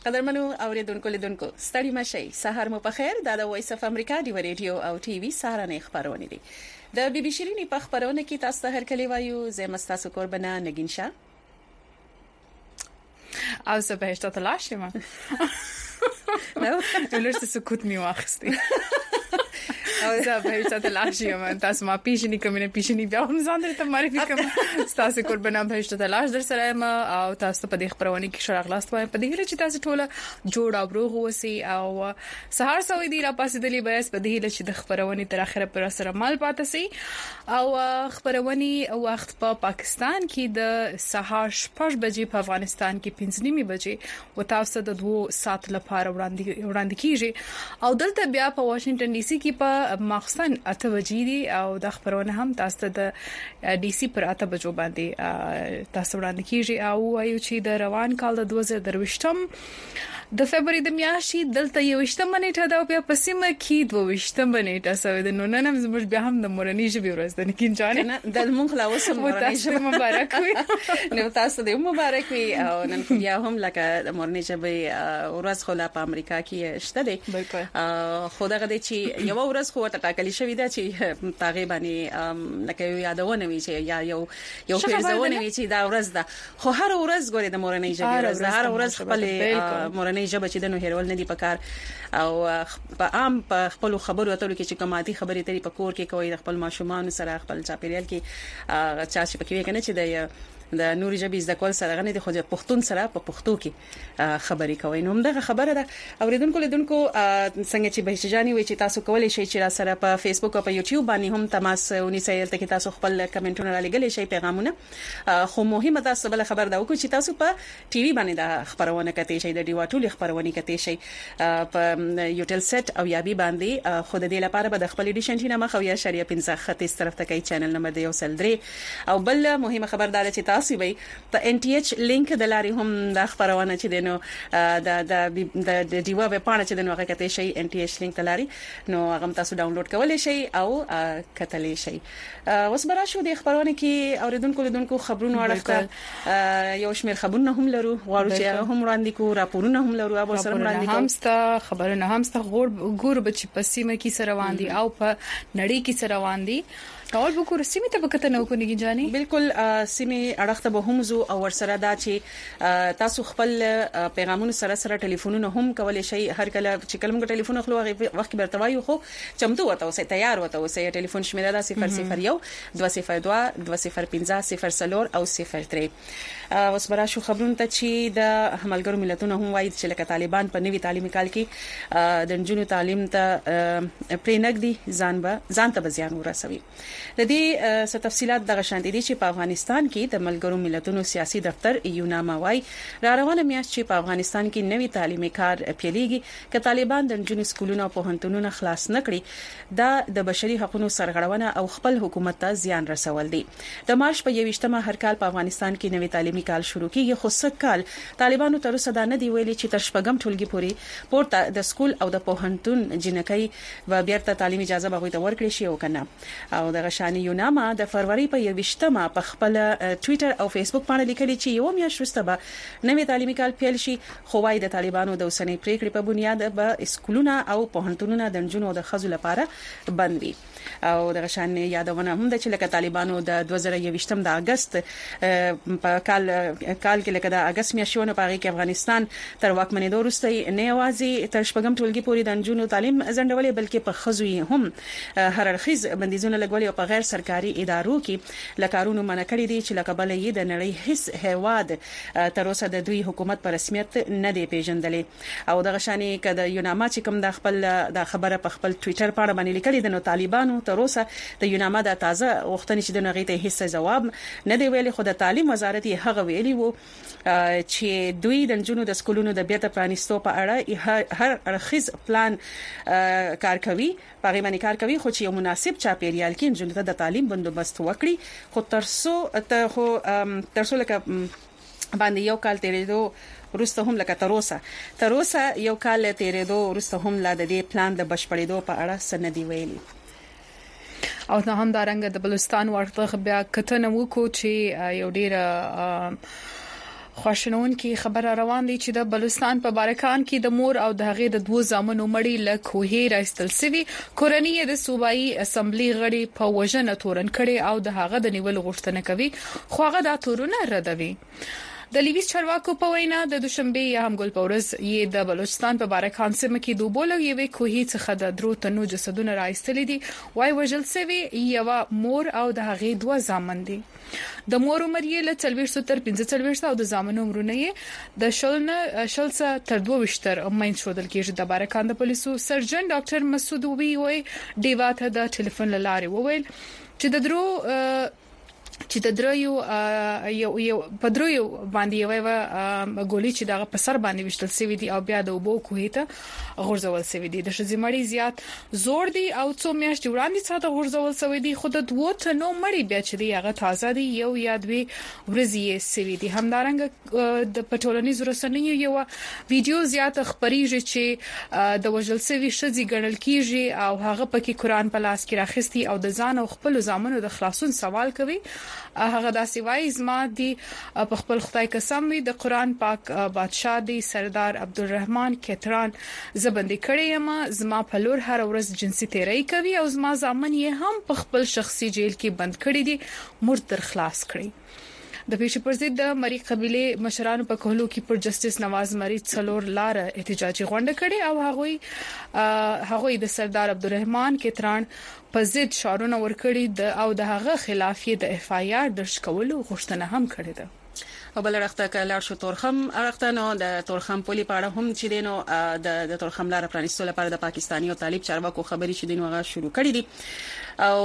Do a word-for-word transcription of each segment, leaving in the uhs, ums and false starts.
قدرمنو اوریدونکو لیدونکو ستړي مشي سحر مو په خیر دا د وایس اف امریکا دی ریډیو او ټي وي سهارنې خبرونه دي د بي بي شيريني په خبرونه کې تاسو ته هر کلی وایو زه مستاسو قربانا نگین شاه او زه به اشتاته لاشم نو ولرته سکوت می واخستي او زه به اشتاته لاشم تاسو ما پیشنی کومه پیشنی بیا هم ځان ته معرفي کوم تاسو قربانا به اشتاته لاش در سره ما او تاسو په دې خبرونه کې شراغلاست وای په دې چې تاسو ټوله جوړ او روغ وسی او سهار سوي دی را پاسې دلی به په دې چې د خبرونه تر اخره پر سره مال پاتې سي او خبرونه وخت په پا پاکستان کې د سهار شپږ بجې په افغانستان کې پنځه نیمه بجې و تاسو د دوه ساعت لپاره وړاندې وړاندې کیږي او دلته بیا په واشنگټن ډي سي کې په مخصن اته بجې دي او د خبرونه هم تاسو د ډي سي پر اته بجو باندې تاسو وړاندې کیږي او وایو چې د روان کال د دوه زره درويشتم د فبراير د میاشتې دلته یو وشتم نیټه دا بیا په سیمه کې دوه وشتم نیټه سوي د نو نن هم زموږ بیا هم د مورنۍ ژبې ورځ ده نکین جان د مونږ لا اوس مورنۍ ژبه مبارک وي نو تاسو دې مبارک وي او نن بیا هم لکه د مورنۍ ژبې ورځ خو لا په امریکا کې شته دي خو دغه دې چې یو ورځ خو ته ټاکلې شوې ده چې تقریبا لکه یادونه وي چې یا یو یو پیرزونه وي چې دا ورځ ده خو هر ورځ ګوري د مورنۍ ژبې ورځ ده هر ورځ خپل مورنۍ ژبه چې د نو هیرول نه دی پکار او په عام په خپل خبرو اتلو کې چې کوماتي خبرې تری په کور کې کوي د خپل ماشومان سره خپل چاپیریال کې چا چې پکې کنه چې د د نوري ژبې زده کول سره غنې د خو د پښتون سره په پښتو کې خبرې کوي نو دغه خبره ده اوریدونکو لیدونکو څنګه چې بهشجانی وي چې تاسو کولای شئ چې را سره په فیسبوک او په یوټیوب باندې هم تماس ونیسئ ته کې تاسو خپل کمنټونه را لګلې شئ پیغامونه خو مهمه تاسو بل خبر دا وکړئ چې تاسو په ټي وي باندې دا خبرونه کوي شئ د ډیوا ټول خبرونه کوي شئ په یوټل سیټ او یابي باندې خود دې لپاره به د خپل ایډیشن چې نامه خو یا شریعه پنځه خط اس طرف ته کوي چینل نمبر دی او سل درې او بل مهمه خبردار چې تاسو به په ان ټي ایچ لینک د لاري هم د خبرونه چې دینو د د د دیوا په پاڼه چې دنو هغه کته شي ان ټي ایچ لینک د لاري نو هغه تاسو ډاونلوډ کولای شئ او کتلې شئ اوس برا شو د خبرونه کې اوریدونکو لیدونکو خبرونه اړه یو شمېر خبرونه هم لرو غواړو چې هم وړاندې کو راپورونه هم لرو او سره وړاندې کوو هم ستا خبرونه هم ستا ګور بچ په سیمه کې سره روان دي او په نړۍ کې سره روان دي ټول به کور سیمه ته وکړه نو کو نگی جاني بالکل سیمه اړخته به هم زو او ورسره دا چې تاسو خپل پیغامونو سره سره ټلیفونونه هم کولای شئ هر کله چې کلمه ټلیفون خلو وخت برته وایو خو چمتو وته اوسه تیار وته اوسه ټلیفون شمیره دا صفر صفر یو دوه صفر دوه دوه صفر پنځه صفر سلور او صفر درې اوس برا شو خبرونه ته چې د هملګرو ملتونو هم وایي چې لکه طالبان په نوي تعلیمي کال کې د جنونو تعلیم ته پرېنګدي ځان به ځان ته زیان ورسوي د دې څه تفصيلات د غشاندې دي چې په افغانستان کې د ملګرو ملتونو سیاسي دفتر یوناما وايي را روانه میاشت چې په افغانستان کې نوي تعلیمي کار پیلېږي چې طالبان د جنونو سکولونو په هنتونو خلاص نکړي دا د بشري حقوقو سرغړونه او خپل حکومت ته زیان رسول دي د مارچ په یوشتمه هر کال په افغانستان کې نوي تعلیمي کال شروع کیږي خو څه کال طالبانو تر اوسه دا نه دی ویلي چې تر شپږم ټولګي پورې پورته د سکول او د پوهنتون جنکۍ و بیرته تعلیمي اجازه به ته ورکړي شي او کنه او د غشانی یوناما د فروری په یوشتمه په خپل ټوئیټر او فیسبوک باندې لیکلي چې یو میاشت وروسته به نوې تعلیمي کال پیل شي خو وايي د طالبانو د اوسنۍ پریکړې په بنیاد به سکولونه او پوهنتونونه د جنونو د خزو لپاره بند وي او د غشان یادونه هم د چې لکه طالبانو د دوه زره یوشتم د اگست په کال کال کې لکه د اگست میاشتونه په کې افغانستان تر واکمنۍ وروسته نه یوازې تر شپږم ټولګي پورې د جنونو تعلیم ځنډولې بلکې په خزو هم هر اړخیز بندیزونه لګولې او په غیر سرکاري ادارو کې لکارونو منع کړی دي چې لکه بل یې د نړۍ هیڅ هیواد تر اوسه د دوی حکومت پر رسمیت نه دی پیژندلې او د غشاني کده یوناما چې کوم د خپل د خبره په خپل ټوئیټر باندې باندې لیکلي د نو طالبانو تر اوسه د یوناما د تازه وختنی چې د نغې ته هیڅ جواب نه دی ویلي خو د تعلیم وزارت یې هغه ویلي وو چې دوی د جنونو د سکولونو د بیرته پرانیستو په اړه هر اړخیز پلان کار کوي په غیمه کار کوي خو چې یو مناسب چاپیریال کې جنونو ته د تعلیم بندوبست وکړي خو ترسو ته خو ترسو لکه باندې یو کال تیرېدو ورسته هم لکه تروسه تروسه یو کال تیرېدو ورسته هم لا د دې پلان د بشپړېدو په اړه سندې ویلي او نه هم دارنګ د بلوچستان ورته بیا کتنه وکړو چې یو ډیر خواشنون کې خبر روان دي چې د بلوچستان په بارکان کې د مور او د هغې د دوه زامنو مړی له کوهې راستل سوي کورنۍ د صوبایي اسمبلی غړي په وژنه تورن کړي او د هغه د نیول غوښتنه کوي خو هغه دا تورونه ردوي. د لیویس چارواکو په وینا د دوشنبه یا هم ګل پورز یې د بلوچستان په بارکان سیمه کې دوبول یوې کوهې څخه د درو تنو جسدونه راایستل دي وای وژل سوي یو مور او د هغې دوه زامن دي. د مور عمر یې له څلوېښت تر پنځه څلوېښت او د زامنو عمرونه یې د شلنه شلسه تر دوه وشتر مین شودل کېږي. د بارکان د پولیسو سرجن ډاکټر مسعود وی وای ډیوا ته د ټلیفون لارې وویل چې د درو چې د دریو یو یو په دریو باندې یو ګولې چې دغه په سر باندې وشتل سوي دي او بیا د وبو کوهې ته غورځول سوي دي. د شزمړی زیات زور دي او څو میاشتې وړاندې څخه غورځول سوي دي خو د دوه تنو مړی بیا چې دی هغه تازه دي یو یاد وی ورزي سوي دي. همدارنګه د پټولنیز رسنیو یو ویډیو زیات خبريږي چې د وژل سوي شذي ګڼل کیږي او هغه پکې قران په لاس کې راخستي او د ځان او خپل زامنو د خلاصون سوال کوي. هغه داسې وایي زما دی په خپل خدای قسم وي د قران پاک بادشاہ دی سردار عبدالرحمن کتران زبندي کړی یم زما په لور هر ورځ جنسي تیری کوي او زما ځامن یې هم په خپل شخصي جیل کې بند کړی دي مرتر خلاص کړی. د پیښې پر ضد د مری قبيله مشرانو په کولو کې پر جسټس نواز مری څلور لار احتجاجي غونډه کړې او هغه هغه د سردار عبدالرحمن کتران په ضد شعارونه ورکړي د او د هغه خلاف یې د اف آی آر درج کولو غوښتنه هم کړې ده. او بل رخته کله شو تورخم رخته نو د تورخم پولی پاړه هم چې دینو د د تورخم لار پرانیستو لپاره د پاکستاني او طالب چارواکو خبري چې دینو هغه شروع کړې دي او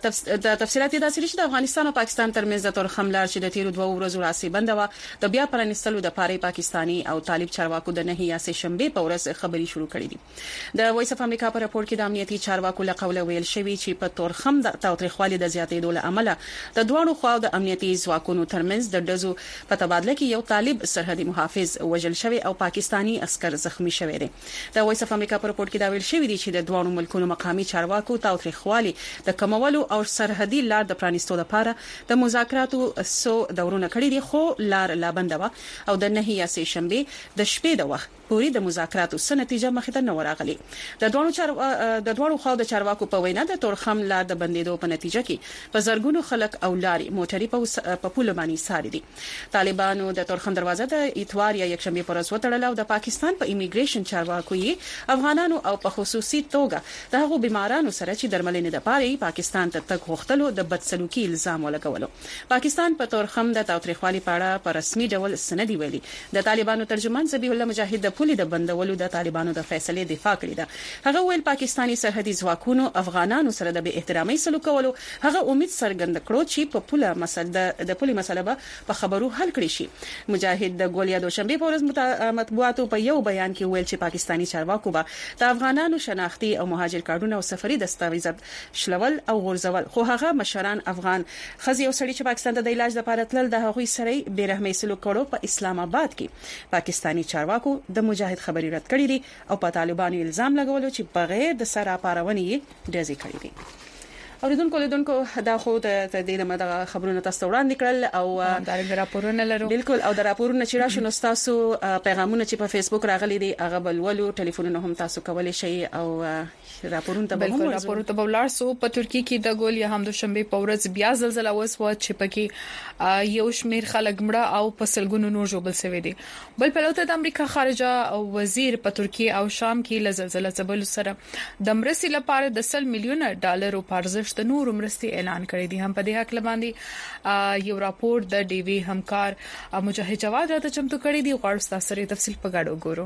د تفصيلات د سری چې د افغانستان او پاکستان ترمنځ د تورخم لار چې د تیرو دوه ورځو راسي بنده و د بیا پرانیستلو د پاره پاکستاني او طالب چارواکو د نهي یا شنبه په ورځ خبري شروع کړې دي. د وایس اف امریکا په راپور کې د امنیتي چارواکو له قوله ویل شوی چې په تورخم د تاوتریخوالي د زیاتېدو له امله د دوه خواو د امنیتي ځواکونو ترمنځ د دزو په تبادله کې یو طالب سرحدي محافظ وژل شوی او پاکستانی عسكر زخمی شوی دي. د وایس اف امریکا په راپور کې دا ویل شوی دی چې د دوه ملکونو مقامي چارواکو تاوتریخوالي د کمولو او سرحدي لار د پرانیستو لپاره د مذاکراتو سو دورونه کړی دي خو لار لا بندوه او د نهي یا شنبه د شپې د وخت پوری د مذاکراتو سره نتیجه مخې ته نه ورغلي. د دوه چار د دوه خو د چارواکو په وینا د تورخم لار د بندیدو په نتیجه کې په زرګونو خلک او لاري موټري په پول باندې ساري دي. طالبانو د تورخم دروازه د اتوار یا یکشنبه پر ورځ وتړل او د پاکستان په ایمیګریشن چارواکو یې افغانانو او په خصوصي توګه د هغو بیمارانو سره چې درملنې د پاره پاکستان ته تک غوښتلو د بدسلوکي الزام ولګولو. پاکستان په تورخم د تاوتریخوالي په اړه په رسمي ډول سندي ویلي. د طالبانو ترجمان ذبیح الله مجاهد د پولی د بندولو د طالبانو د فیصله دفاع کړې ده. هغه ویل پاکستانی سرحدي ځواکونو افغانانو سره د بې احترامي سلوک کولو هغه امید څرګند کړو چې په پوله مسله د پولی مسله به په خبرو حل کړي شي. مجاهد د ګولیا دوشنبه په ورځ مطبوعاتو په یو بیان کې ویل چې پاکستانی چارواکو به د افغانانو شناختی او مهاجر کارتونه او سفري دستاویزات شلول او غورځول خو هغه مشران افغان خزي او سړي چې پاکستان ته د علاج لپاره تلل د هغوی سره بې رحمي سلوک کړو په اسلام آباد کې پاکستانی چارواکو د مجاهد خبري رد کړې دي او په طالبانو الزام لګولو چې بغیر د سره پارونې ډزې کړې دي. اوریدونکو لیدونکو دا خو د دې د خبرونو تاسو وړاندې کړل او دا راپورونه لرو بالکل او د راپورونو چې راشنو تاسو پیغامونه چې په فیسبوک راغلي دي هغه بلولو ټلیفونونه هم تاسو کولای شئ او راپورونه ته به هم راپورونه ته بولار سو په ترکیه کې د ګول یا هم د شنبه په ورځ بیا زلزلہ وسوه چې پکې یو شمیر خلک مړه او په سلګونو نور جوړ شوی دي. بل په لوته د امریکا خارجه وزیر په ترکیه او شام کې له زلزلہ څخه سره د مرستې لپاره د سل میلیونه ډالرو پارزش د نور مرستې اعلان کړی دي. هم په دې حق باندې یو راپور د ډي وی همکار مجاهد جواد راته چمتو کړی دی. غواړم تاسو سره تفصیل په ګډو ګورو.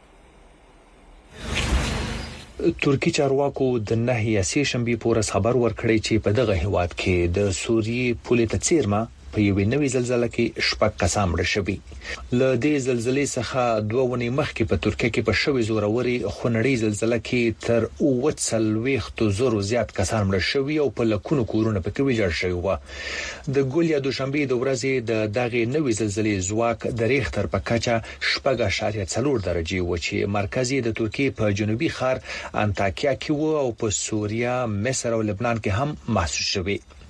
ترکی چارواکو د نهي یا شنبه پورس خبر ورکړی چې په دغه هواد کې د سوریې پولیس ته چیرما په یوې نوې زلزلې کې شپږ کسان مړه شوي. له دې زلزلې څخه دوه ونې مخکې په ترکیه کې په شوې زوروري خونړۍ زلزلې کې تر اوه څلوېښت زره زیات کسان مړه شوي او په لکونو کورونه پکې ویجاړ شوي و. د ګولیا دوشنبه د ورځې د دغه نوې زلزلې ځواک د ریختر په کچه شپږ اعشاریه څلور درجه و چې مرکزی د ترکیه په جنوبي ښار انتاکیا کې و او په سوریه، مصر او لبنان کې هم محسوس شوی.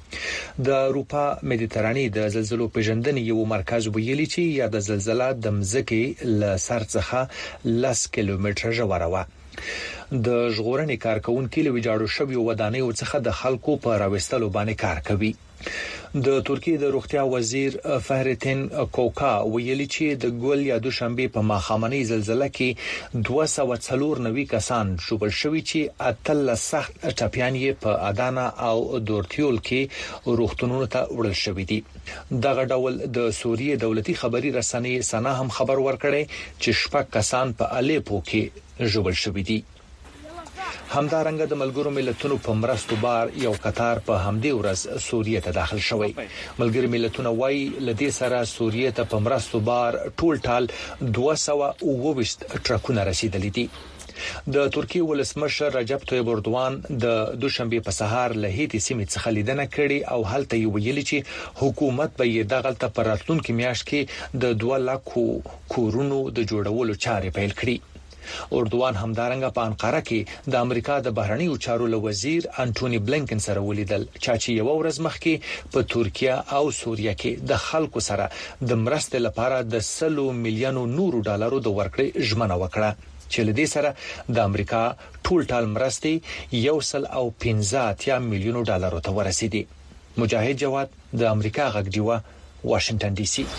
د اروپا مدیترانې د زلزلو پیژندنې یو مرکز ویلي چې یا د زلزلہ د مځکې ل سر څخه لس کیلومتره ژوره و. د ژغورنې کارکونکو له ویجاړو شویو ودانیو څخه د خلکو په راوستلو باندې کار کوي. د ترکیه د روغتیا وزیر فهرتین کوکا ویلي چې د ګول یا دوشنبه په ماخامنۍ زلزلہ کې دوه سوه څلور نوي کسان ژوبل شوي چې اتل سخت ټپيان یې په ادانا او دورتیول کې روغتونونو ته وړل شوي دي. دغه ډول د سوریه دولتي خبري رسنۍ سنا هم خبر ورکړی چې شپږ کسان په الیپو کې ژوبل شوي دي. همدارنګه د ملګرو ملتونو په مرستو بار یو قطار په همدې ورځ سوریه ته داخل شوی. ملګرو ملتونو وايي لدې سره سوریه ته په مرستو بار ټول ټال دوه سوه اووه ویشت ټرکونه رسیدلي دي. د ترکیه ولسمشر رجب طیب اردوان د دوشنبه په سهار له هیتي سیمې څخه لیدنه کړې او هلته یې ویلي چې حکومت به یې دغه ته پر راتلونکي میاشت کې د دوه لکو کورونو د جوړولو چارې پیل کړي. اردوان همدارنګه په انقره کې د امریکا د بهرنیو چارو له وزیر انټونی بلینکن سره ولیدل چې یو ورځ مخکې په ترکیه او سوریه کې د خلکو سره د مرستې لپاره د سلو میلیونو نورو ډالرو د ورکړې ژمنه وکړه چې لدې سره د امریکا ټول ټال مرستې یو سل او پنځه اتیا میلیونو ډالرو ته ورسېدي. مجاهد جواد د امریکا غږ دیوه واشنگټن ډي سي.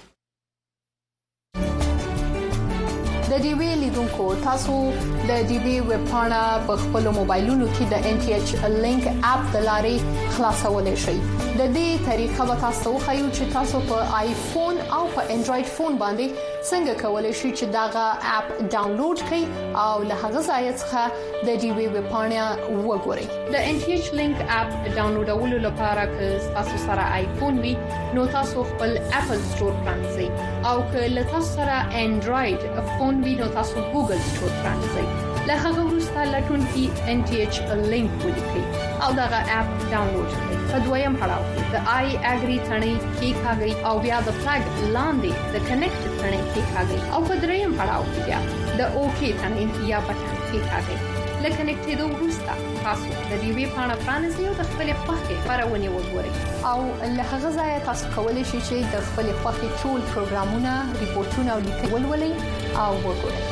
د ډي وی لیدونکو تاسو د ډي وی ویب پاڼه په خپل موبایلونو کې د ان ټي ایچ لینک اپ د لارې خلاصولای شئ. د دې طریقه به تاسو خو چې تاسو په آیفون او په انډراید فون باندې څنګه کولای شئ چې داغه اپ ډاونلوډ کړئ او له هغه ځای څخه د ډي وی ویب پاڼه وګورئ. د ان ټي ایچ لینک اپ ډاونلوډولو لپاره که تاسو سره آیفون وي نو تاسو خپل اپل سٹور پرانځئ او که له تاسو سره انډراید فون وي نو تاسو ګوګل سٹور پرانځئ. له هغه وروسته لټون کې ان ټي ایچ لینک ولیکئ او دغه اپ ډاونلوډ کړئ. په دویم پړاو کې د آی اګری ثنې کې کاږئ او بیا د فلګ لاندې د کنیکټ ثنې کې کاږئ او په دریم پړاو کې بیا د اوکی ثنې یا بټن کې کاږئ. لکه کنیکټېدو وروسته تاسو د دې وی پاڼه پرانیزئ او د خپل خوښې خبرونه وګورئ او له هغه ځای تاسو کولی شئ چې د خپل خوښې ټول پروګرامونه، ریپورتونه او لیکل ولولئ او وګورئ.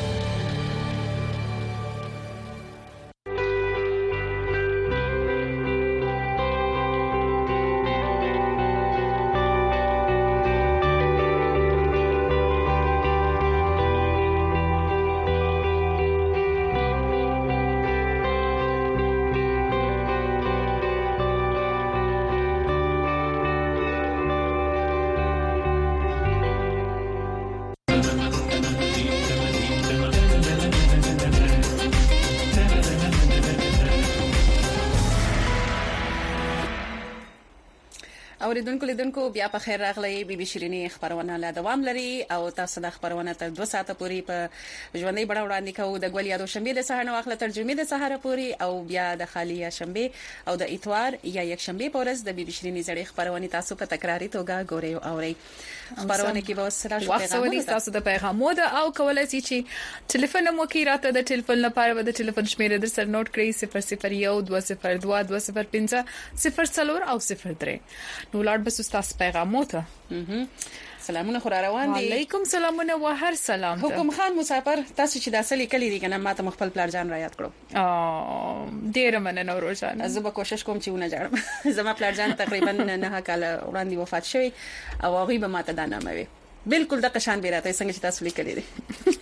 اوریدونکو لیدونکو بیا په خیر راغلی. بي بي شيرينې خبرونه لا دوام لري او تاسو د خبرونه تر دوه ساعته پورې په ژوندۍ بڼه وړاندې کوو. د ګول یادو شنبه د سهار نو اخله ترجمه د سهار پورې او بیا د خالیه شنبه او د اتوار یا یک شنبه پورز د بي بي شيرينې زړې خبرونه تاسو په تکراری توګه ګورئ او اورئ. خبرونه کې به سره شو پیغامونه تاسو د پیغامونه او کولای شئ چې ټلیفون مو کې راته د ټلیفون لپاره د ټلیفون شمیره در سره نوٹ کړئ صفر صفر یک دوه صفر دوه دوه صفر پنځه صفر څلور او صفر درې. نو لاړ بس تاسو پیغامونه. سلامونه خو روان دي. وعلیکم سلامونه و هر سلام. حکم خان مسافر تاسو چې د اصلي کلی دي کنه ماته مخبل پلار جان را یاد کړو. ا ډیر مننه روزانه. زه به کوشش کوم چې ونه جوړم. زما پلار جان تقریبا نه کال وړاندې وفات شوی او هغه به ماته دا نامه وي. بالکل د قشان بیراته څنګه چې تاسو لیکلي دي.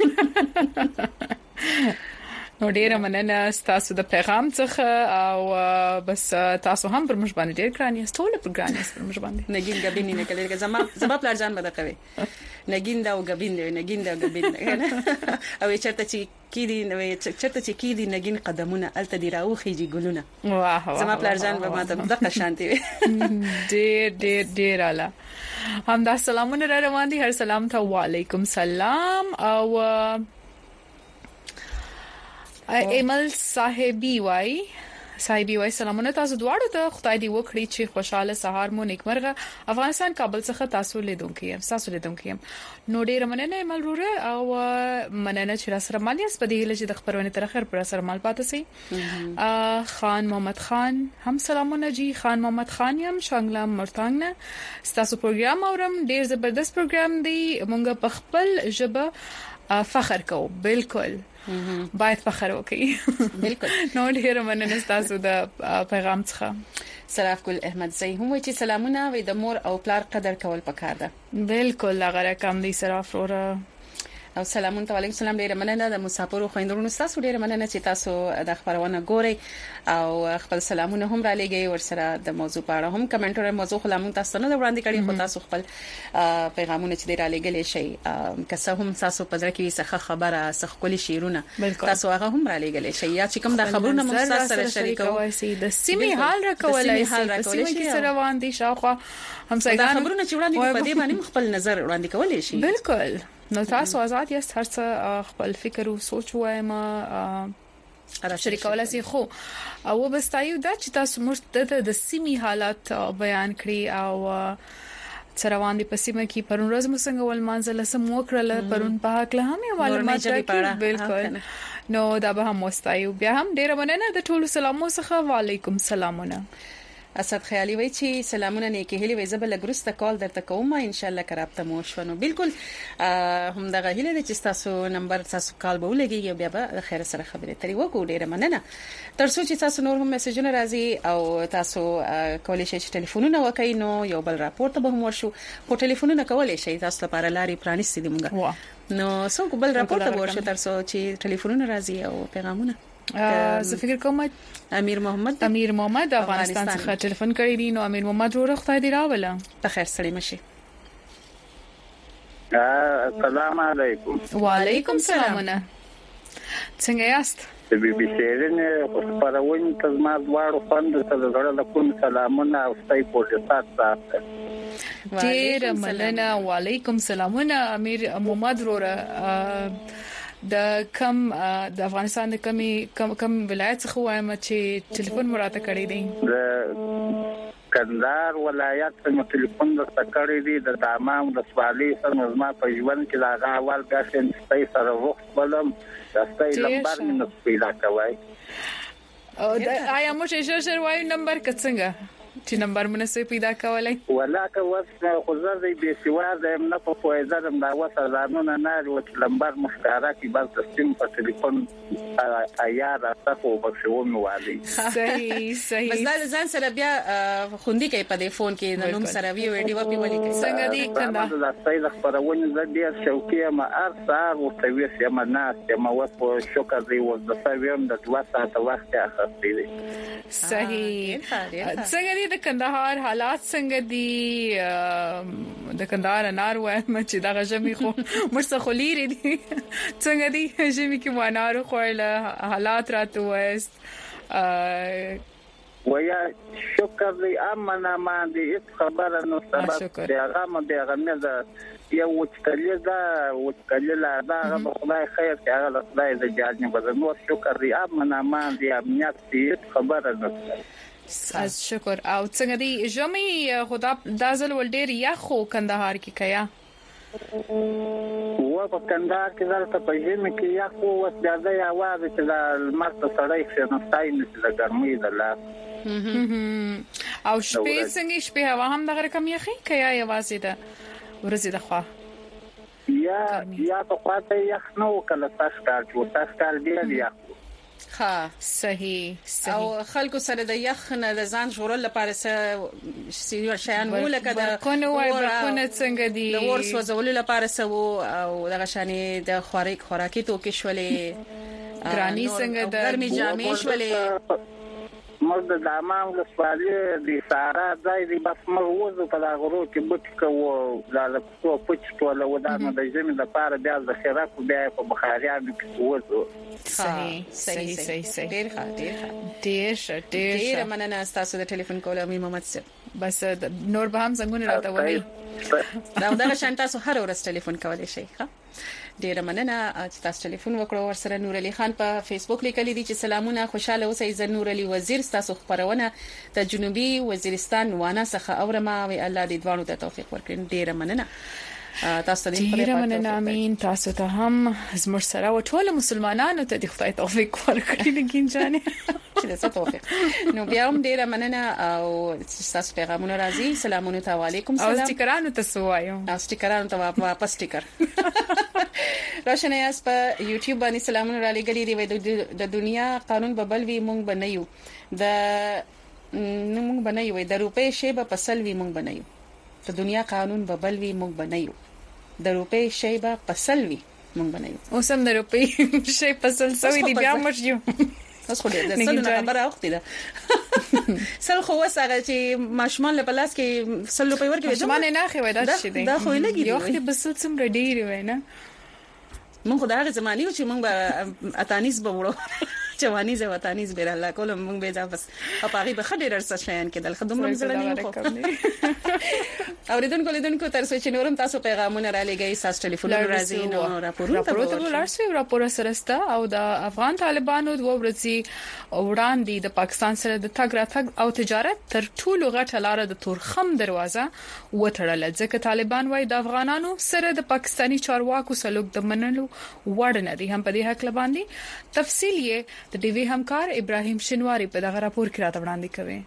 نو ډیر مننه تاسو د پیغام څخه او بس تاسو هم پر مش باندې ډیر ګران یاست. ټول پر ګران یاست پر مش باندې. نګین غبین نه کړي زما زما پلار جان بده کوي. نګین دا او غبین دی نګین دا غبین او چرته چې کیدی نو چرته چې کیدی نګین قدمونه الته دی راوخیږي ګلونه. واه زما پلار جان به ماته د قشانتي وي. ډیر ډیر ډیر اعلی. هم دا سلامونه را روان دي. هر سلام ته وعلیکم سلام او ایمل صاحبی وای صاحبي وای سلامونه تاسو دواړو ته خدای دې وکړي چې خوشاله سهار مو نیکمرغه افغانستان کابل څخه تاسو لیدونکو یم تاسو لیدونکو یم نو ډیر مننه ملروره او مننه چې را سره مالیاس په دې لږ د خبرونه تر اخر پر سره مال پاتې سي خان محمد خان هم سلامونه جی خان محمد خان یم شانګلا مرتنګ تاسو پروګرام اورم ډیر زبردست پروګرام دی مونږ په خپل ژبه فخر کوو بالکل باید فخر وکړي بالکل نو ډیر مننه تاسو د پیغام څخه صراف ګل احمد زئی هم چې سلامونه وي د مور او پلار قدر کول پکار ده بالکل هغه رقم دی صراف وره او سلامون ته علیکم سلام ډیره مننه د مسافرو خويندرونو تاسو ډیره مننه چې تاسو د خبرونه ګوري او خپل سلامونه هم را لګي ورسره د موضوع په اړه هم کمنټونه موضوع خلامون تاسو نه وړاندې کړي خو تاسو خپل پیغامونه چې را لګلې شي که څه هم تاسو په ځکه کې څه خبره څه کولي شیرونه تاسو هغه هم را لګلې شي یا چې کوم د خبرونه مو سره شریکوي سي د سیمې حال را کولای شي د سیمې کې سره روان دي شاوخوا همسایګان خبرونه چې وړاندې په دې باندې خپل نظر وړاندې کولای شي بالکل نو تاسو آزاد یاست هر څه خپل فکر او سوچ وایم شریکولای شي خو او بستایو دا چې تاسو مرتد د سیمې حالات بیان کړی او څروان دي پسیمه کې پرون ورځ مو څنګه ول مانځل سم وکړل پرون په حق له هم معلومات راکړي بالکل نو دا به هم مستایو بیا هم ډیر مننه د ټولو سلامو څخه وعلیکم سلامونه اسد خیالي وای چې سلامونه نیکی هلي وای زبل ګرسته کال درته کوم ان شاء الله کرابته مو شونو بالکل هم دغه هلي د چې تاسو نمبر تاسو کال به ولګي بیا به خیر سره خبرې ترې وکړو ډیره مننه ترڅو چې تاسو نور هم میسجونه راځي او تاسو کولای شئ چې ټلیفونونه وکړئ نو یو بل راپورټ به هم ورشو خو ټلیفونونه کولای شئ تاسو لپاره لاري پرانیستې دي مونږه نو څو بل راپورټ به ورشو ترڅو چې ټلیفونونه راځي او پیغامونه زه فکر کوم امیر محمد امیر محمد افغانستان څخه ټلیفون کړی دی نو امیر محمد ورو خدای دی راوله په خیر سړی مشي السلام علیکم وعلیکم سلامونه څنګه یاست د بي بي سي رنه خبرونه تاسو دواړو خوند ته زړه کوم سلامونه او ستای پوډکاسټ تاسو ډیر مننه وعلیکم سلامونه امیر محمد ورو د کم د افغانستان د کمی کم کم ولایت څخه وایم چې ټلیفون مراته کړی دی د کندهار ولایت څخه ټلیفون درته کړی دی د تمام د سوالي سره زما په ژوند کې دا اول غاښن سپي سره وخت بلم د سپي نمبر مې پیدا کوي او د آیا مو چې شر وایو نمبر کڅنګه چې نمبر منسوي پیدا کولای ولاکه وس خو زه دې به سیوار د نه په فایده د وسه ځانونه نه او نمبر مشترک کی بس د سیم په ټلیفون آیا راځو په شوم والی صحیح صحیح بس ځان سره بیا خوندې کوي په دې فون کې د نوم سره ویډیو په ولی کوي څنګه دی کنده د سپید خبرونه د ډیر شوقي ما ارسار او تویس یم ناس یم وس په شکر دی و د سویم د دوه ساعت وخت اخستې دي صحیح څنګه د کندهار حالات څنګه دي د کندهار انار وایم چې دا غژمي خو مرسه خلیری دي څنګه دي غژمي کې وانارو خورل حالات راته وست ویا شکر دی امنا ما دې خبره نو سبب دی هغه مې هغه نه دا یو وکړل دا وکړل دا هغه خدای خیر چې هغه خدای دې جاجنه بدل نو شکر دی امنا ما دې امنیت دې خبره نه از شکر او څنګه دی جمعي خدا دازل ول ډیر یخو کندهار کې کیا و په کندهار کې دلته په ژمي کې یخو و زیاده आवाज چې د مرته سړی کې نو ستای نه د ګرمۍ د لا او شپې څنګه شپې هوا هم دغه کم یخي کیا आवाज ده ورځي د خوا یا یا په خاطر یخ نو کله تاسو کار جو تاسو کار دی یخ ها صحیح صحیح او خلکو سره د یخ نه د ځان جوړول لپاره څه سیو شیان ولکه د کونه وای بکونه څنګه دی د ورس وزول لپاره څه او دغه شانی د خوراک خوراکي توکي شولې ګرانی څنګه د ګرمي جامې شولې مرد د امام د سوالي د سارا ځای دی بس موضوع په دا غرو کې بوت کو دا له څو پچ ټوله ودانه د زمين د پاره بیا د خیرات بیا په بخاریانو کې وځو صحیح صحیح صحیح صحیح ډیر ښه ډیر ښه ډیر ډیر ډیر مننه تاسو د ټلیفون کول امیر محمد صاحب بس نور به هم څنګه راته وایي دا دا شان تاسو هر ورځ ټلیفون کولای شئ ښه ډیره مننه چې تاسو ټلیفون وکړو. ورسره نور علي خان په فیسبوک لیکلي دي چې سلامونه خوشاله اوسئ. زه نور علي وزیر تاسو خبرونه د جنوبي وزیرستان وانه څخه اورم او الله دې دوانو ته توفیق ورکړي. ډیره مننه تاسو ته. ډیره مننه. امين. تاسو ته هم زموږ سره او ټول مسلمانانو ته د خدای توفیق ورکړي. لګین جانې چې د توفیق. نو بیا هم ډیره مننه او تاسو پیغامونه راځي. سلامونه ته وعلیکم السلام. او سټیکرانو ته سوایو. او سټیکرانو ته واپس سټیکر. راشنه یاس په یوټیوب باندې سلامونه را لګلې دی. د دنیا قانون ببل وی مونږ بنایو د مونږ بنایو د روپې شی په پسل وی مونږ بنایو. د دنیا قانون ببل وی مونږ بنایو د روپې شی په پسل وی مونږ بنایو. اوس هم د روپې شی پسل سوي دی بیا مش یو. اوس خو دې سل نه خبره اوختي ده. سل خو وسره چې ماشومان له پلاس کې سل روپۍ ورکړي. ماشومان نه خو دا شي دی. دا خو لګي. یو وخت بسل سم ردی وي نه. مونږ خدای هغه زماني چې مونږ به اتانیس به وړو چوانی زه وطنیز بیر الله کولم مونږ به ځا بس په پاغي به خډیر ارسه شین کې دل خدوم زړه نه خو اوریدونکو لیدونکو تر څو چې نورم تاسو پیغامونه را لګي ساس ټلیفونونه راځي نو راپورونه راپورته ولرسي راپور سره ستا او د افغان طالبانو د ورځي وړاندې د پاکستان سره د تګ راتګ او تجارت تر ټولو غټه لار د تورخم دروازه وټړل ځکه طالبان وايي د افغانانو سره د پاکستانی چارواکو سلوک د منلو وړ نه دي. هم په دې حق لباندې تفصیل یې د ټي وي همکار ابراهيم شنواری په دغه راپور کې راته وړاندې کوي.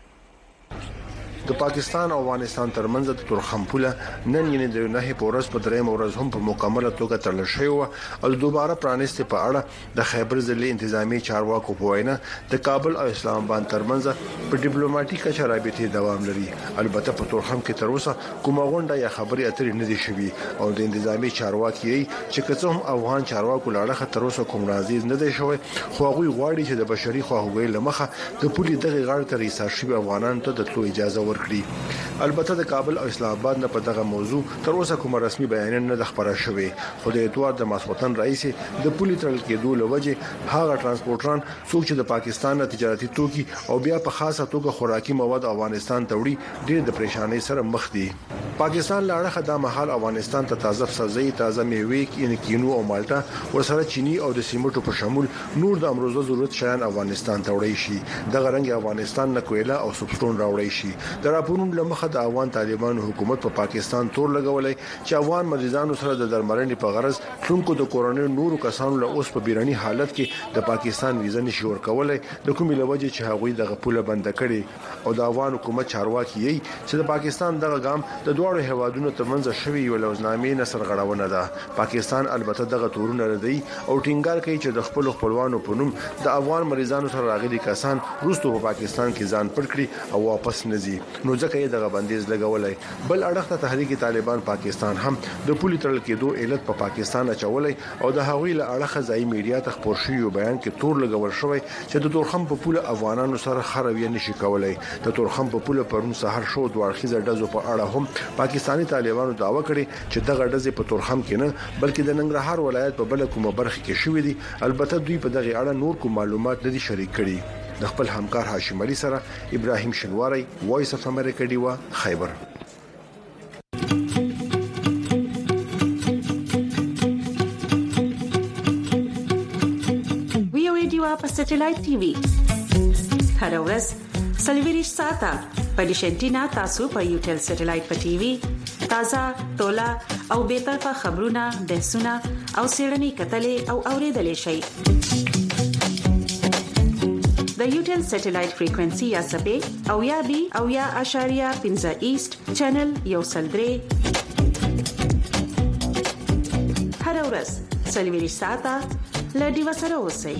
د پاکستان او افغانستان ترمنځ د تورخم پوله نن یې د نه پورس په درېم ورځ هم په مکمله توګه تړل شوی و او دوباره پرانیسته په اړه د خیبر ضلع انتظامی چارواکو په وینا د کابل او اسلام آباد ترمنځ په ډیپلوماټیکه چارابطي دوام لري. البته په تورخم کې تر اوسه کومه غونډه یا خبري اترې نه دي شوي او د انتظامی چارواکي چې کڅوم افغان چارواکو لاړه تر اوسه کوم راځي نه دی شوی خو هغه غواړي چې د بشري خواهوګۍ لمخه د پولي دغه غاړه ته ریسار شوی افغانانو ته د تلو اجازه ورکړي. البته د کابل او اسلام آباد نه په دغه موضوع تر اوسه کوم رسمي بیان نه د خبره شوی خو د اتوار د ماسوتن رئیس د پولي ترل کېدو لوجه هغه ترانسپورټران څوک چې د پاکستان تجارتي توکي او بیا په خاصه توګه خوراکي مواد افغانستان ته وړي ډېر د پریشانۍ سره مخ دي. پاکستان لاړه د مهال افغانستان ته تازه سبزی تازه میوې یعنی کینو او مالټا ورسره چینی او د سیمټو په شمول نور د امروزه ضرورت شیان افغانستان ته وړي شي. د غرنګ افغانستان نه کویلا او سبسټون راوړي شي. د راپورونو لمخه د افغان طالبانو حکومت په پا پاکستان تور لګولای چې افغان مریضانو سره د درملنې په غرض څونکو د کورونو نورو کسانو له اوس په بیرني حالت کې د پاکستان ویزه نشي ورکولای د کومې لوجه چې هغوی دغه پوله بند کړي او د افغان حکومت چارواکي یې چې د پاکستان دغه ګام د دوه هیوادونو ترمنځ شوی یو لوزنامې نصر غړونه ده. پاکستان البته دغه تورونه ردی او ټینګار کوي چې د خپل خپلوانو په نوم د افغان مریضانو سره راغلي کسان روسو په پاکستان کې ځان پټ کړي او واپس نزي نو ځکه یې دغه بندیز لګولای. بل اړخ ته تحریک طالبان پاکستان هم د پولی تړل کېدو علت په پاکستان اچولای او د هغوی له اړخه ځای میډیا ته خبر شوی بیان کې تور لګول شوی چې د تورخم په پوله افغانانو سره خروي نشي کولای. د تورخم په پوله پرون سحر شو د ورخیزه ډزو په اړه هم پاکستانی طالبانو دعوا کړې چې دغه ډزې په تورخم کې نه بلکې د ننګرهار ولایت په بل کومه برخه کې شوې دي. البته دوی په دغه اړه نور کوم معلومات نه دي شریک کړي. د خپل همکار هاشم علي سره ابراهيم شنواری وایس اف امریکا دیوا خیبر. ویو دیوا په سټلایټ ټي وي هر ورځ سلویریش ساته په دیشنټینا تاسو په یوټل سټلایټ په ټي وي تازه تولا او به طرفه خبرونه بحثونه او سیړنی کتلې او اوریدلې شي. د یوټل سټلایټ فریکوئنسي یا سپې او یا بي او یا اشاریه پنځه ایست چینل یو سلدري هر ورځ سلویریش ساته لډي وسره اوسئ.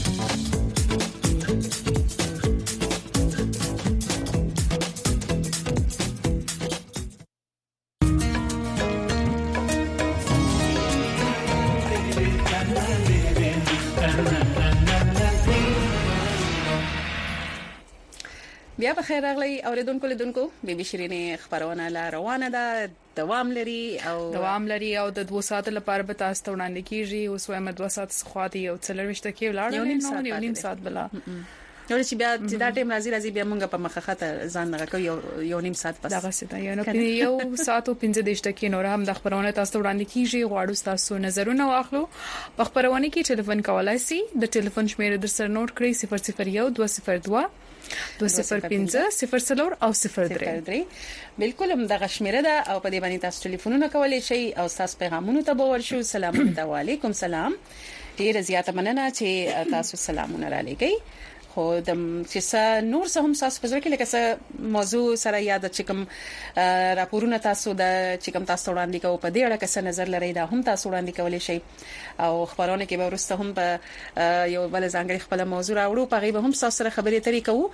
بیا په خیر راغلی اوریدونکو لیدونکو بي بي شيرینې خبرونه لا روانه ده دوام لري او دوام لري او د دوه ساعت لپاره به تاسو ته وړاندې کیږي. اوس وایم دوه ساعت خو دي او څلور وشته کې ولاړ یو نیم ساعت یو نیم ساعت بلا نو چې بیا چې دا ټیم راځي راځي بیا موږ په مخه خاطر ځان نه کوي یو نیم ساعت پس دا څه دا یو نو یو ساعت او پنځه دېرش دقیقې نور هم د خبرونه تاسو وړاندې کیږي غواړو تاسو نظرونه واخلو په خبرونه کې ټلیفون کولای شي د ټلیفون شمیره در سره نوٹ کړئ صفر صفر یو دوه صفر دوه دوه صفر پنځه صفر څلور او صفر درې. بالکل هم د غشمیره ده او په دې باندې تاسو ټلیفونونه کولای شي او تاسو پیغامونه ته ورشو. سلام علیکم. سلام ډیر زیاته مننه چې تاسو سلامونه را لګی. خو د چې نور څه هم تاسو په ځکه کې لکه څه موضوع سره یاد چې کوم راپورونه تاسو د چې کوم تاسو وړاندې کوو په دې اړه کې څه نظر لري دا هم تاسو وړاندې کولای شئ او خبرونه کې به ورسته هم په یو بل ځانګړي خپل موضوع راوړو په غیبه هم تاسو سره خبرې اترې کوو.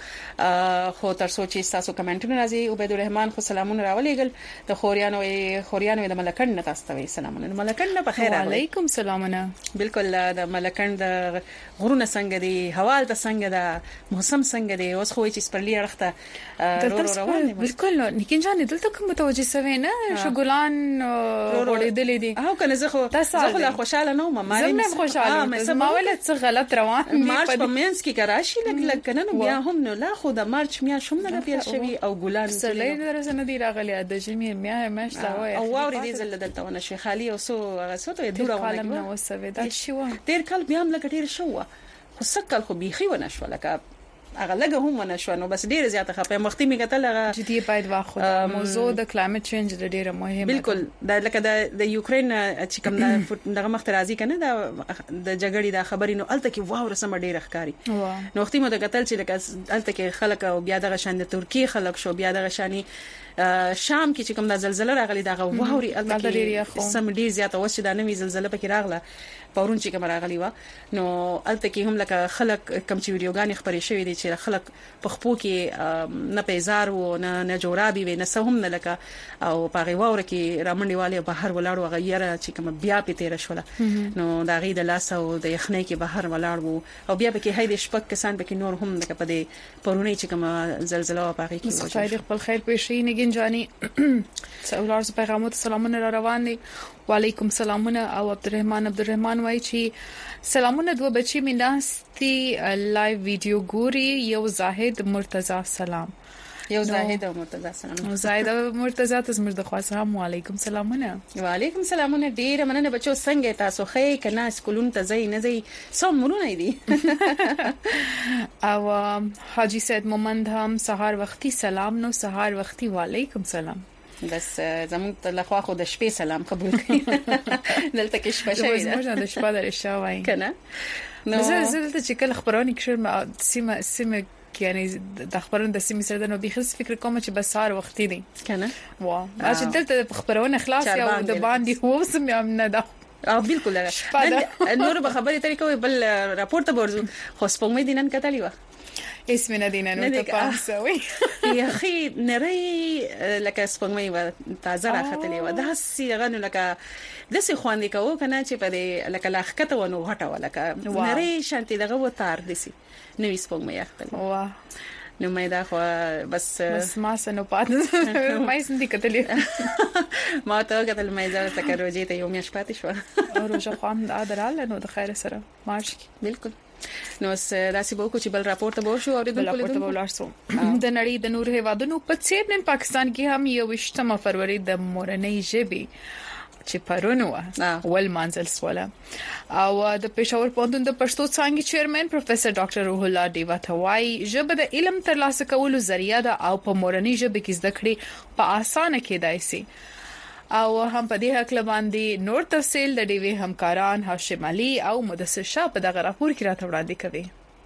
خو تر څو چې تاسو کمنټونه راځي عبید الرحمن خو سلامونه راولېګل د خوريانو خوريانو د ملکند نه تاسو ته سلامونه. ملکند په خیر علیکم سلامونه. بالکل د ملکند د غرونه څنګه دي هوا د څنګه ده موسم څنګه دی اوس خو چې سپرلی اړخته رو روان دي. بالکل نو نکین جان دلته کوم متوجي سوي نه شګولان وړېدلې دي او کنه زه خو زه خو خوشاله نو ما زه مې خوشاله ما ولې څه غلط روان دي مارچ په مینس کې کراشي لګ لګ کنه نو بیا هم نو لا خو د مارچ میا شوم نه پیل شوی او ګولان سړی درسنه دی راغلی د جمی میا مش لا وای او واوري دې زل دلته ونه شي خالی او سو هغه سو ته دوره ونه نو وسوي دا شو ډیر کال بیا هم لګ ډیر شو خو سکل خو بيخي ونه شو لکه هغه لګه هم ونه شو نو بس ډیر زیاته خپه مختي می کتل هغه جدي باید واخو موضوع د کلایمټ چینج د ډیره مهمه بالکل د لکه د د یوکرين چې کوم دغه مخ راځي کنه د د جګړې د خبرې نو الته کې واو رسمه ډیر ښکاری نو وختي مو د قتل چې لکه الته کې خلک او بیا دغه شان د ترکیه خلک شو بیا دغه شانی شام کې چې کوم د زلزلہ راغلی دغه واوري الته کې سم ډیر زیاته وسه د نوې زلزلہ پکې راغله پورون چې کوم راغلی و نو الته کې هم لکه خلک کم چې ویډیوګان خبرې شوې دي چې خلک په خپو کې نه پیزار و نه نه جورابي و نه سهم نه لکه او په غواړه کې رامنډي والي بهر ولاړو غیره چې کوم بیا په تیر شوله نو دا غي د لاس او د یخنۍ کې بهر ولاړو او بیا به کې هاي د شپک کسان به کې نور هم لکه په دې پورونی چې کوم زلزلہ په غي کې وځي خیر خپل خیر پېښې نګین جاني څولار ز پیغامات سلامونه را روان دي. وعلیکم سلامونه او عبدالرحمن عبدالرحمن وای چې سلامونه دوه بچی میناستي لایو ویډیو ګوري یو زاهد مرتضی سلام یو زاهد او مرتضی سلام زاهد او مرتضی تاسو مرده خاص هم وعلیکم سلامونه. وعلیکم سلامونه ډیر مننه بچو څنګه تاسو خې کنا سکولون ته ځای نه ځای سمونه دي او حاجی سید مومند هم سحر وختي سلام نو سحر وختي وعلیکم سلام بس زموږ ته لخوا خو د شپې سلام قبول کړئ دلته کې شپه شوي ده زموږ د شپه در شوي کنه نو زه زه چې کله خبرونه کښر سیمه سیمه یعنی د خبرونه د سیمه سره د نو بيخص فکر کوم چې بس سار وختي دي کنه وا چې دلته خبرونه خلاص یا د باندې هو سم یم نه ده او بالکل نور به خبرې ترې کوي بل راپورټ ته ورزو خو سپوږمۍ دینن کتلی و اسم ندینه نو ته پاسوي یا خي نری لکه سپوږمۍ و تازه راختلې و دا سیغه نو لکه د سي خواندې کوو کنه چې په دې لکه لاخته و نو غټه و لکه نری شانتي دغه و تار دسي نوې سپوږمۍ اختلې واه نو مې دا خو بس بس ما سنو پات مې سندې کتلې ما ته کتل مې ځل تک روزي ته یو میاش پاتې شو او روزه خو هم ادراله نو د خیر سره مارش بالکل نو داسې به کو چې بل راپورټ ته وشو او د راپورټ ته ولارسو د نړۍ د نور هیوادونو په څیر نن پاکستان کې هم یو وشتمه فروری د مورنۍ ژبې چې پرونو ول مانزل سواله او د پېښور پوهنتون د پښتو څانګې چیرمن پروفیسور ډاکټر روح الله دیوا توای ژبه د علم ترلاسه کولو ذریعہ ده او په مورنۍ ژبه کې زده کړې په اسانه کېدای شي او هم په دې حق باندې نور تفصیل د ډیوی همکاران هاشم علي او مدثر شاه په دغه راپور کې راته وړاندې کوي.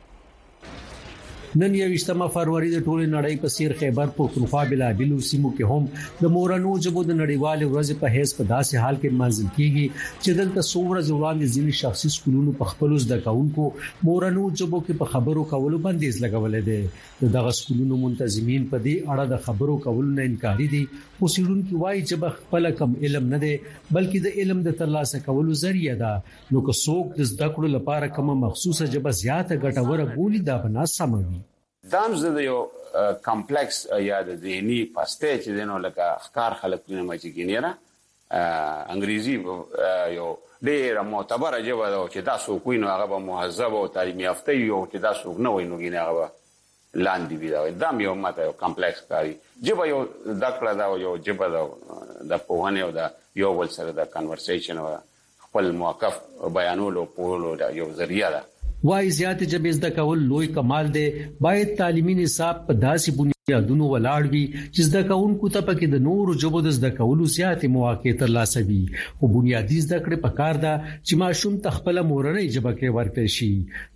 نن یوشتمه فروری د ټول نړۍ په سیر خیبر پختونخوا بلابلو سیمو کې هم د مورنو ژبو د نړیوال ورځ په هیڅ په داسې حال کې منځل کیږي چې دلته څومره ځوړاندې ځینې شخصي سکولونو په خپل زده کوونکو مورنو ژبو کې په خبرو کولو بندیز لګولې ده. دغه سکولونو منتظمین په دې اړه د خبرو کولو نه انکاري دي خو سیډونکو وايي چې خپل کم علم نه دی بلکې د علم د ترلاسه کولو ذریعہ ده نو که څوک د زده کړو لپاره کومه مخصوصه ژبه زیاته ګټوره بولی دا بنا سموي. دام زده یو کمپلیکس یا د ذهني پاسته چې دنو لکه ښکار خلک نه مچ کینیرا انګریزي یو ډېر معتبر ژبه ده چې تاسو کوینو هغه به مهذب او تعلیم یافته یو چې تاسو نه وینو کې هغه لاندې وي دا د یو ماته کمپلیکس کاری ژبه یو دکړه دا یو ژبه ده د پوهنې او د یو بل سره د کنورسیشن او خپل موقف بیانولو پولو دا یو ذریعہ ده وای زیات جبې زده کول لوی کمال دی باید تعلیمي نصاب په داسې بنیادونو ولاړ وي چې زده کوونکو ته پکې د نورو ژبو د زده کولو زیات مواقع ترلاسه وي او بنیادی زده کړې په کار ده چې ماشوم ته خپل مورنۍ ژبه کې ورته شي